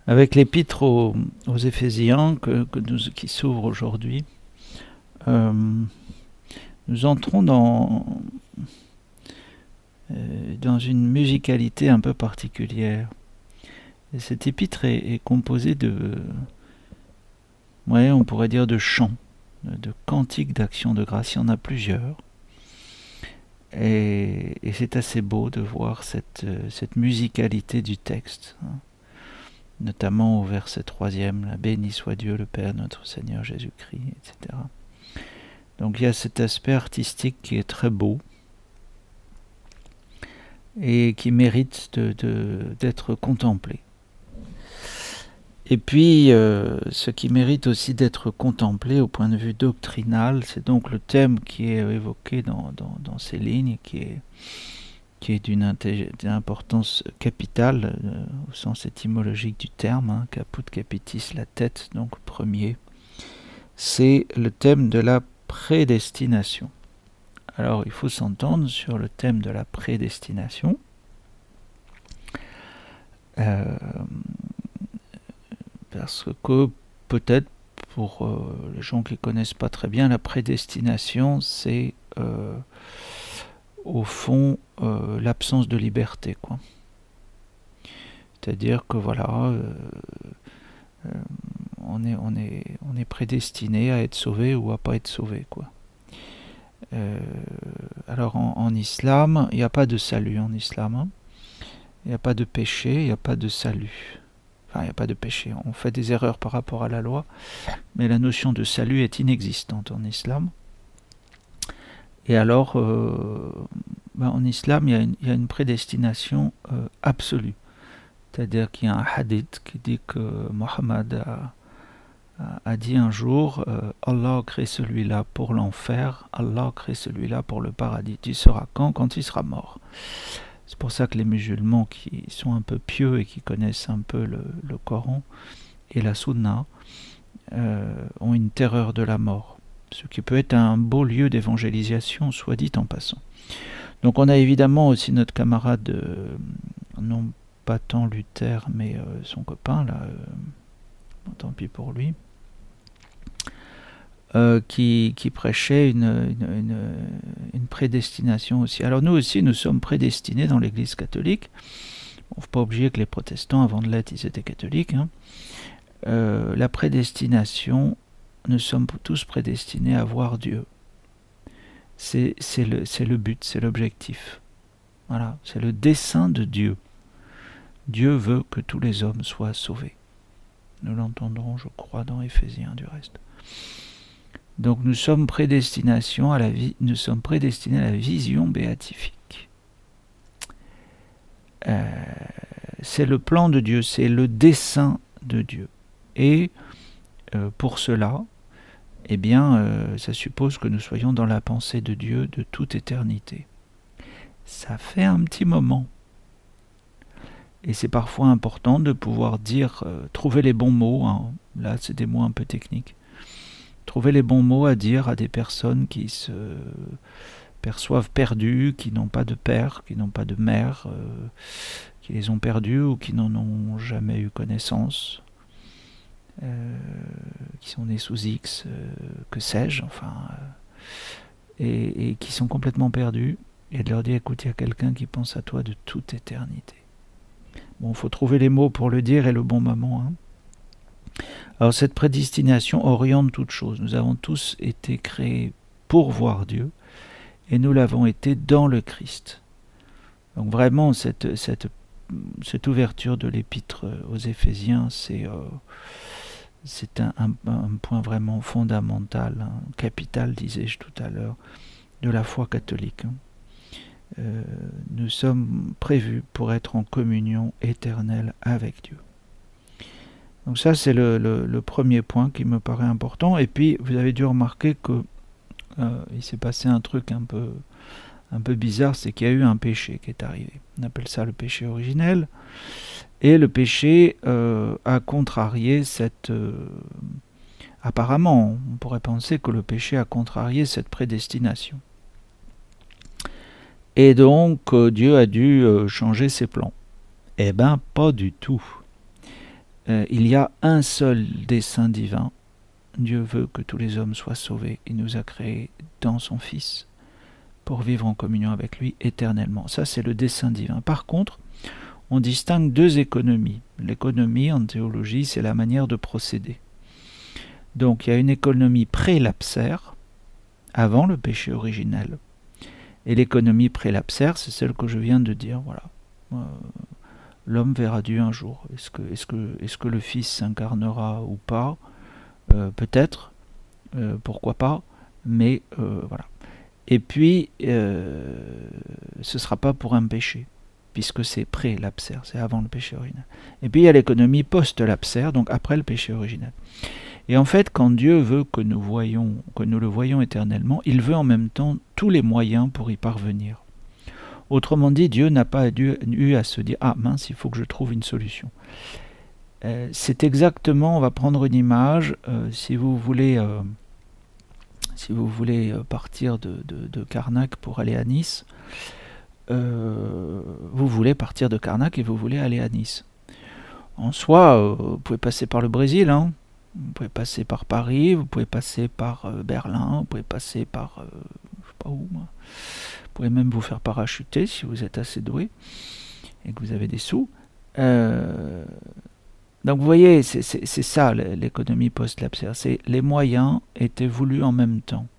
Avec l'épître aux Éphésiens qui s'ouvre aujourd'hui, nous entrons dans une musicalité un peu particulière. Et cet épître est composé on pourrait dire de chants, de cantiques d'action de grâce. Il y en a plusieurs. Et c'est assez beau de voir cette musicalité du texte, hein. Notamment au verset 3e, « Béni soit Dieu le Père, notre Seigneur Jésus-Christ », etc. Donc il y a cet aspect artistique qui est très beau et qui mérite d'être contemplé. Et puis, ce qui mérite aussi d'être contemplé au point de vue doctrinal, c'est donc le thème qui est évoqué dans ces lignes, qui est d'une importance capitale, au sens étymologique du terme, hein, caput capitis, la tête, donc premier. C'est le thème de la prédestination. Alors, il faut s'entendre sur le thème de la prédestination. Parce que peut-être pour les gens qui ne connaissent pas très bien, la prédestination, c'est au fond l'absence de liberté, quoi. C'est-à-dire que voilà, on est prédestiné à être sauvé ou à pas être sauvé, quoi. Alors en islam, il n'y a pas de salut en islam, hein. Il n'y a pas de péché, il n'y a pas de salut. Enfin, il n'y a pas de péché. On fait des erreurs par rapport à la loi, mais la notion de salut est inexistante en islam. Et alors, en islam, il y a une prédestination absolue. C'est-à-dire qu'il y a un hadith qui dit que Mohammed a dit un jour Allah crée celui-là pour l'enfer, Allah crée celui-là pour le paradis. Tu seras quand il sera mort. C'est pour ça que les musulmans qui sont un peu pieux et qui connaissent un peu le Coran et la Sunna ont une terreur de la mort, ce qui peut être un beau lieu d'évangélisation, soit dit en passant. Donc on a évidemment aussi notre camarade, non pas tant Luther, mais son copain, là, tant pis pour lui, qui prêchait une prédestination aussi. Alors nous aussi, nous sommes prédestinés dans l'Église catholique. Il ne faut pas oublier que les protestants, avant de l'être, ils étaient catholiques, hein. La prédestination, nous sommes tous prédestinés à voir Dieu. C'est le but, c'est l'objectif. Voilà, c'est le dessein de Dieu. Dieu veut que tous les hommes soient sauvés. Nous l'entendrons, je crois, dans Éphésiens du reste. Donc nous sommes prédestinés à la vision béatifique. C'est le plan de Dieu, c'est le dessein de Dieu. Et pour cela, ça suppose que nous soyons dans la pensée de Dieu de toute éternité. Ça fait un petit moment. Et c'est parfois important de pouvoir dire, trouver les bons mots, hein. Là c'est des mots un peu techniques. Trouver les bons mots à dire à des personnes qui se perçoivent perdues, qui n'ont pas de père, qui n'ont pas de mère, qui les ont perdues ou qui n'en ont jamais eu connaissance, qui sont nés sous X, que sais-je, enfin, et qui sont complètement perdus, et de leur dire, écoute, il y a quelqu'un qui pense à toi de toute éternité. Bon, il faut trouver les mots pour le dire et le bon moment, hein. Alors cette prédestination oriente toute chose. Nous avons tous été créés pour voir Dieu et nous l'avons été dans le Christ. Donc vraiment cette ouverture de l'épître aux Éphésiens, c'est un point vraiment fondamental, hein, capital, disais-je tout à l'heure, de la foi catholique, hein. Nous sommes prévus pour être en communion éternelle avec Dieu. Donc ça, c'est le premier point qui me paraît important. Et puis, vous avez dû remarquer que il s'est passé un truc un peu bizarre, c'est qu'il y a eu un péché qui est arrivé. On appelle ça le péché originel. Et le péché a contrarié apparemment, on pourrait penser que le péché a contrarié cette prédestination. Et donc, Dieu a dû changer ses plans. Eh bien, pas du tout. il y a un seul dessein divin. Dieu veut que tous les hommes soient sauvés. Il nous a créés dans son Fils pour vivre en communion avec lui éternellement. Ça, c'est le dessein divin. Par contre, on distingue deux économies. L'économie, en théologie, c'est la manière de procéder. Donc, il y a une économie prélapsaire, avant le péché originel. Et l'économie prélapsaire, c'est celle que je viens de dire. Voilà. L'homme verra Dieu un jour. Est-ce que le Fils s'incarnera ou pas? Peut-être, pourquoi pas, mais voilà. Et puis, ce ne sera pas pour un péché, puisque c'est pré-lapsaire, c'est avant le péché originel. Et puis il y a l'économie post-lapsaire, donc après le péché originel. Et en fait, quand Dieu veut que nous le voyions éternellement, il veut en même temps tous les moyens pour y parvenir. Autrement dit, Dieu n'a pas eu à se dire « Ah mince, il faut que je trouve une solution ». C'est exactement, on va prendre une image, si vous voulez partir de Karnak pour aller à Nice, vous voulez partir de Karnak et vous voulez aller à Nice. En soi, vous pouvez passer par le Brésil, hein. Vous pouvez passer par Paris, vous pouvez passer par Berlin, vous pouvez passer par, je sais pas où, moi. Vous pouvez même vous faire parachuter si vous êtes assez doué et que vous avez des sous. Donc vous voyez, c'est ça l'économie post-lapsaire. C'est les moyens étaient voulus en même temps.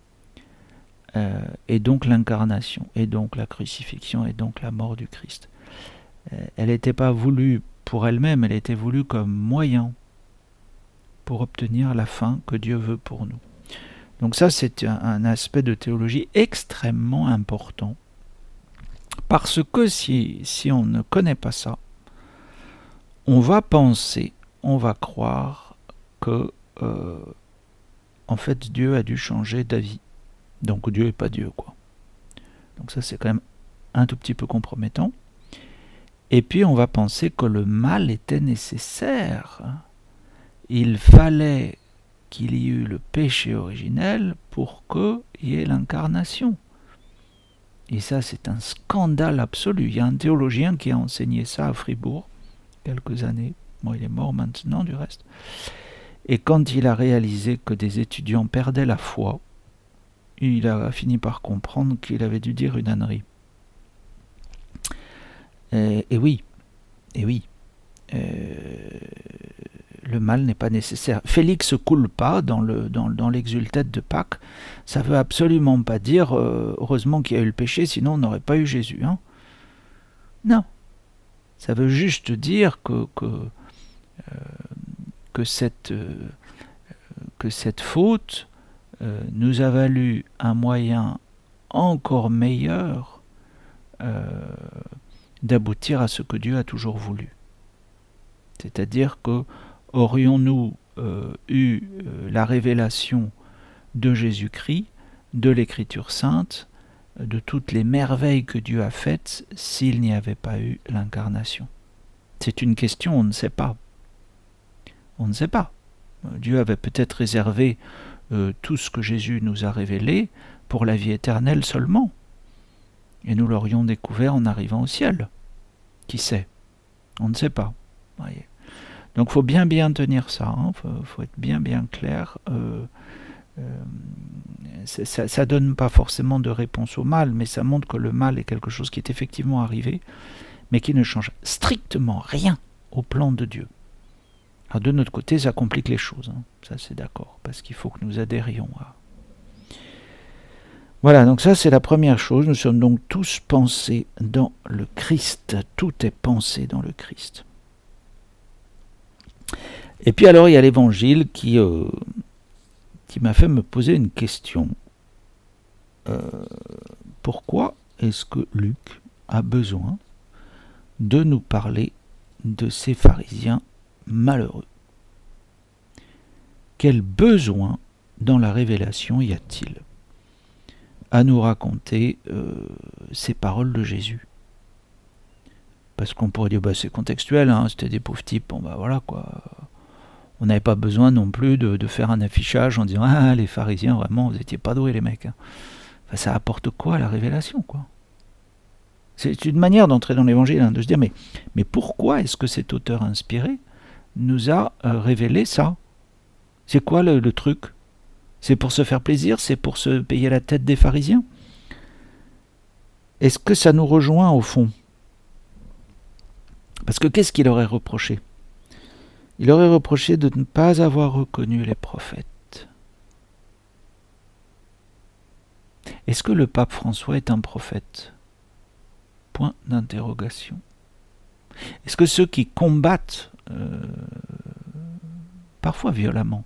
Et donc l'incarnation, et donc la crucifixion, et donc la mort du Christ. Elle n'était pas voulue pour elle-même, elle était voulue comme moyen pour obtenir la fin que Dieu veut pour nous. Donc ça, c'est un aspect de théologie extrêmement important. Parce que si on ne connaît pas ça, on va penser, on va croire que en fait Dieu a dû changer d'avis. Donc Dieu n'est pas Dieu, quoi. Donc ça, c'est quand même un tout petit peu compromettant. Et puis on va penser que le mal était nécessaire. Il fallait qu'il y eut le péché originel pour qu'il y ait l'incarnation. Et ça, c'est un scandale absolu. Il y a un théologien qui a enseigné ça à Fribourg, quelques années. Bon, il est mort maintenant, du reste. Et quand il a réalisé que des étudiants perdaient la foi, il a fini par comprendre qu'il avait dû dire une ânerie. Et oui, le mal n'est pas nécessaire. Félix culpa dans l'exultète de Pâques, ça veut absolument pas dire heureusement qu'il y a eu le péché, sinon on n'aurait pas eu Jésus. Hein. Non. Ça veut juste dire que cette faute nous a valu un moyen encore meilleur d'aboutir à ce que Dieu a toujours voulu. C'est-à-dire que aurions-nous eu la révélation de Jésus-Christ, de l'Écriture sainte, de toutes les merveilles que Dieu a faites s'il n'y avait pas eu l'incarnation? C'est une question, on ne sait pas. On ne sait pas. Dieu avait peut-être réservé tout ce que Jésus nous a révélé pour la vie éternelle seulement. Et nous l'aurions découvert en arrivant au ciel. Qui sait? On ne sait pas. Voyez. Donc il faut bien tenir ça, faut être bien clair. Ça donne pas forcément de réponse au mal, mais ça montre que le mal est quelque chose qui est effectivement arrivé, mais qui ne change strictement rien au plan de Dieu. Alors de notre côté, ça complique les choses, ça c'est d'accord, parce qu'il faut que nous adhérions à... Voilà, donc ça c'est la première chose, nous sommes donc tous pensés dans le Christ, tout est pensé dans le Christ. Et puis alors il y a l'évangile qui m'a fait me poser une question. Pourquoi est-ce que Luc a besoin de nous parler de ces pharisiens malheureux? Quel besoin dans la révélation y a-t-il à nous raconter ces paroles de Jésus? Parce qu'on pourrait dire, c'est contextuel, c'était des pauvres types, voilà quoi. On n'avait pas besoin non plus de faire un affichage en disant, ah les pharisiens, vraiment, vous n'étiez pas doués les mecs. Enfin, ça apporte quoi à la révélation, quoi? C'est une manière d'entrer dans l'évangile, de se dire, mais pourquoi est-ce que cet auteur inspiré nous a révélé ça. C'est quoi le truc? C'est pour se faire plaisir? C'est pour se payer la tête des pharisiens? Est-ce que ça nous rejoint au fond? Parce que qu'est-ce qu'il aurait reproché? Il aurait reproché de ne pas avoir reconnu les prophètes. Est-ce que le pape François est un prophète? Point d'interrogation. Est-ce que ceux qui combattent, parfois violemment,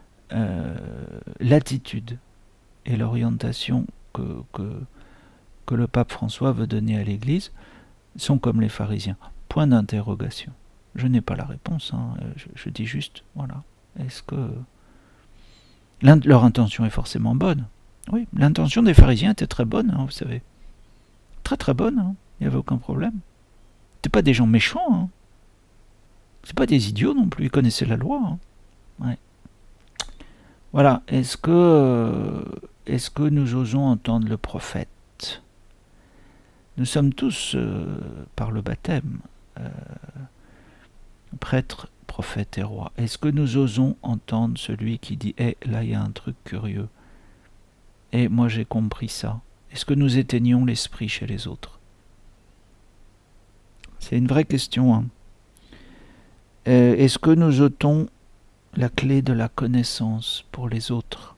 l'attitude et l'orientation que le pape François veut donner à l'Église sont comme les pharisiens? Point d'interrogation. Je n'ai pas la réponse, hein. Je dis juste, voilà. Est-ce que leur intention est forcément bonne? Oui, l'intention des pharisiens était très bonne, hein, vous savez. Très très bonne, hein. Il n'y avait aucun problème. C'était pas des gens méchants, hein. C'est pas des idiots non plus, ils connaissaient la loi, hein. Ouais. Voilà, est-ce que nous osons entendre le prophète? Nous sommes tous, par le baptême, prêtres, prophètes et rois. Est-ce que nous osons entendre celui qui dit « là il y a un truc curieux. Et moi j'ai compris ça. » Est-ce que nous éteignons l'esprit chez les autres? C'est une vraie question, hein. Est-ce que nous ôtons la clé de la connaissance pour les autres?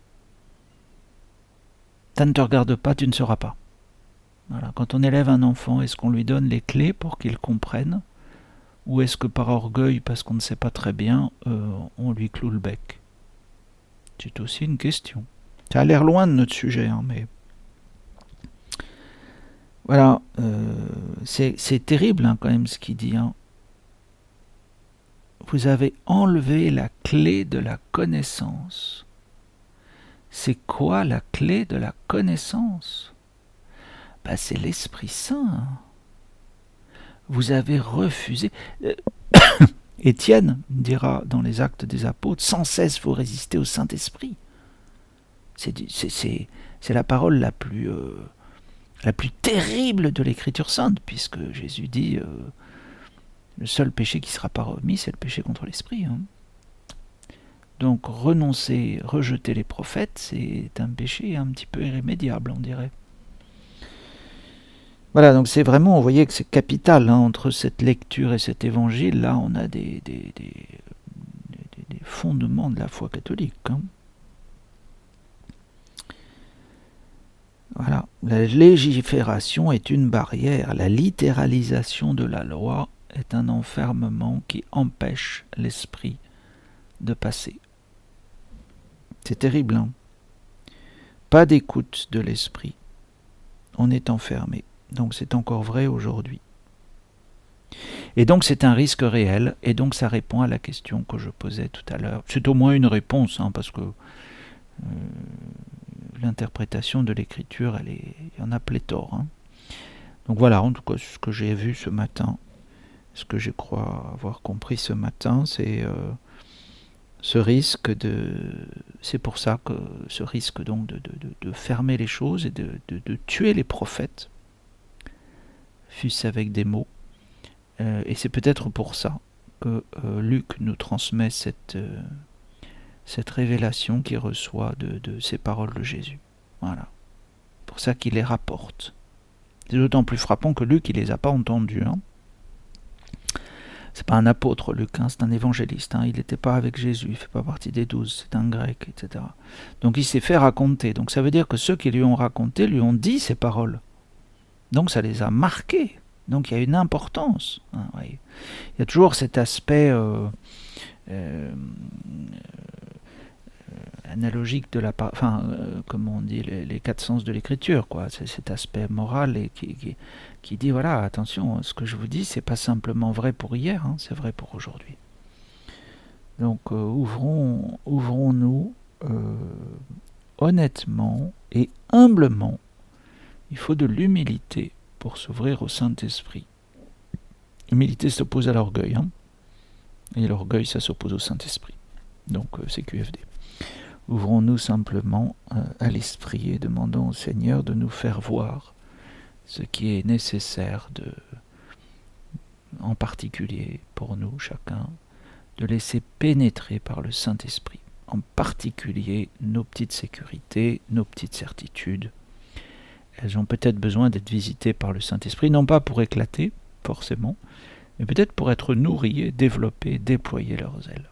Ça ne te regarde pas, tu ne sauras pas. Voilà. Quand on élève un enfant, est-ce qu'on lui donne les clés pour qu'il comprenne? Ou est-ce que par orgueil, parce qu'on ne sait pas très bien, on lui cloue le bec? C'est aussi une question. Ça a l'air loin de notre sujet, hein, mais... Voilà, c'est terrible, hein, quand même, ce qu'il dit, hein. Vous avez enlevé la clé de la connaissance. C'est quoi la clé de la connaissance? Ben, c'est l'Esprit Saint. Vous avez refusé. Étienne dira dans les Actes des Apôtres, sans cesse vous résistez au Saint-Esprit. C'est la parole la plus terrible de l'Écriture sainte, puisque Jésus dit le seul péché qui ne sera pas remis, c'est le péché contre l'Esprit, hein. Donc renoncer, rejeter les prophètes, c'est un péché un petit peu irrémédiable, on dirait. Voilà, donc c'est vraiment, vous voyez que c'est capital, hein, entre cette lecture et cet évangile, là on a des fondements de la foi catholique, hein. Voilà, la légifération est une barrière, la littéralisation de la loi est un enfermement qui empêche l'esprit de passer. C'est terrible, hein? Pas d'écoute de l'esprit. On est enfermé. Donc c'est encore vrai aujourd'hui. Et donc c'est un risque réel, et donc ça répond à la question que je posais tout à l'heure. C'est au moins une réponse, hein, parce que l'interprétation de l'écriture, il y en a pléthore, hein. Donc voilà, en tout cas, ce que j'ai vu ce matin, ce que je crois avoir compris ce matin, c'est ce risque c'est pour ça que ce risque donc de fermer les choses et de tuer les prophètes, fût-ce avec des mots. Et c'est peut-être pour ça que Luc nous transmet cette révélation qu'il reçoit de ces paroles de Jésus. Voilà. Pour ça qu'il les rapporte. C'est d'autant plus frappant que Luc, il les a pas entendus, hein. C'est pas un apôtre, Luc, hein, c'est un évangéliste, hein. Il n'était pas avec Jésus, il ne fait pas partie des 12, c'est un grec, etc. Donc il s'est fait raconter. Donc ça veut dire que ceux qui lui ont raconté lui ont dit ces paroles. Donc ça les a marqués. Donc il y a une importance, hein, ouais. Il y a toujours cet aspect analogique de la... Enfin, comment on dit, les quatre sens de l'écriture, quoi. C'est cet aspect moral et qui dit, voilà, attention, ce que je vous dis, c'est pas simplement vrai pour hier, hein, c'est vrai pour aujourd'hui. Donc, ouvrons-nous honnêtement et humblement. Il faut de l'humilité pour s'ouvrir au Saint-Esprit. L'humilité s'oppose à l'orgueil, hein, et l'orgueil, ça s'oppose au Saint-Esprit. Donc, c'est QFD. Ouvrons-nous simplement à l'Esprit et demandons au Seigneur de nous faire voir ce qui est nécessaire en particulier pour nous, chacun, de laisser pénétrer par le Saint-Esprit, en particulier nos petites sécurités, nos petites certitudes. Elles ont peut-être besoin d'être visitées par le Saint-Esprit, non pas pour éclater, forcément, mais peut-être pour être nourries et développer, déployer leurs ailes.